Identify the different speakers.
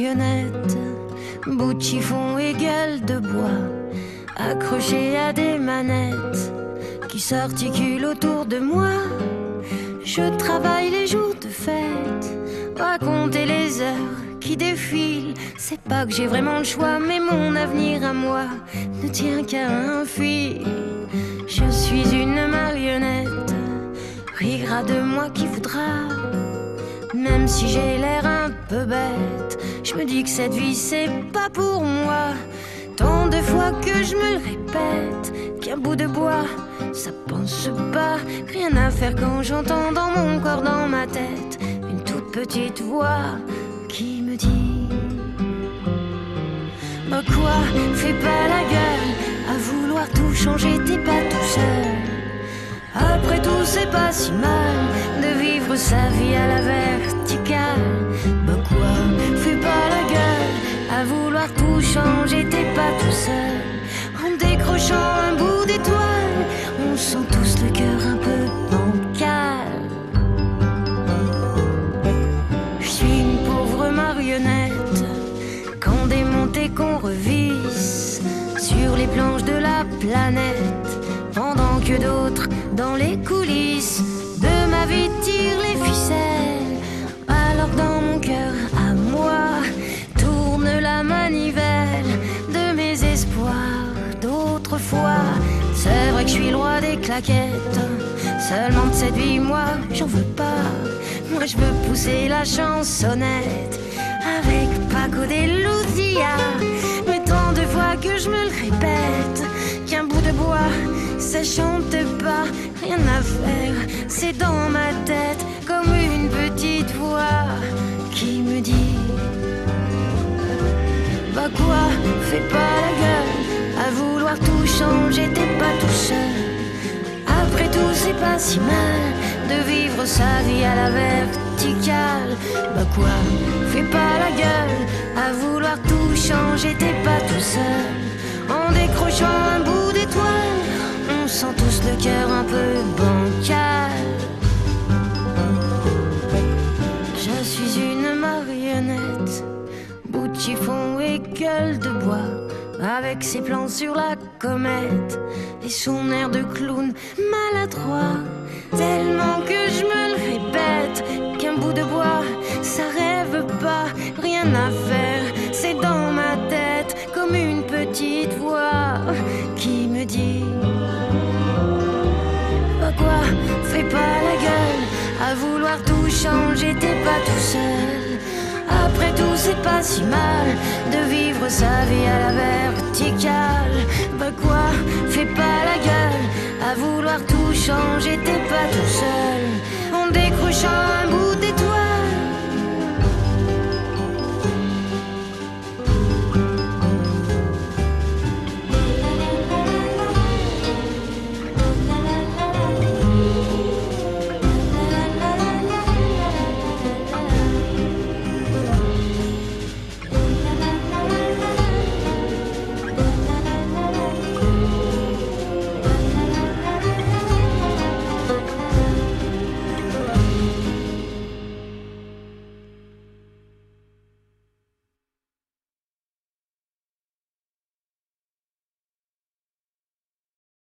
Speaker 1: marionnette, bout de chiffon et gueule de bois, accroché à des manettes qui s'articulent autour de moi. Je travaille les jours de fête, raconter les heures qui défilent. C'est pas que j'ai vraiment le choix, mais mon avenir à moi ne tient qu'à un fil. Je suis une marionnette, rira de moi qui voudra. Même si j'ai l'air un peu bête, je me dis que cette vie c'est pas pour moi. Tant de fois que je me le répète, qu'un bout de bois, ça pense pas. Rien à faire quand j'entends dans mon corps, dans ma tête, une toute petite voix qui me dit: bah quoi, fais pas la gueule, à vouloir tout changer, t'es pas tout seul. Après tout c'est pas si mal de vivre sa vie à la verticale. Bah quoi, fais pas la gueule, à vouloir tout changer, t'es pas tout seul. En décrochant un bout d'étoile, on sent tous le cœur un peu bancal. Je suis une pauvre marionnette, qu'on démonte et qu'on revisse sur les planches de la planète, pendant que d'autres dans les coulisses de ma vie tirent les ficelles. Alors dans mon cœur à moi tourne la manivelle de mes espoirs d'autrefois. C'est vrai que je suis le roi des claquettes, seulement de cette vie moi j'en veux pas. Moi je veux pousser la chansonnette avec Paco de Lucia. Mais tant de fois que je me le répète, qu'un bout de bois ça chante pas. Rien à faire, c'est dans ma tête comme une petite voix qui me dit: bah quoi, fais pas la gueule, à vouloir tout changer, t'es pas tout seul. Après tout c'est pas si mal de vivre sa vie à la verticale. Bah quoi, fais pas la gueule, à vouloir tout changer, t'es pas tout seul. En décrochant un bout d'étoile, on sent tous le cœur un peu bancal. Je suis une marionnette, bout de chiffon et gueule de bois, avec ses plans sur la comète et son air de clown maladroit. Tellement que je me le répète, qu'un bout de bois ça rêve pas. Rien à faire, c'est dans ma tête comme une petite voix qui me dit: bah quoi, fais pas la gueule, à vouloir tout changer, t'es pas tout seul. Après tout c'est pas si mal de vivre sa vie à la verticale. Bah quoi, fais pas la gueule, à vouloir tout changer, t'es pas tout seul.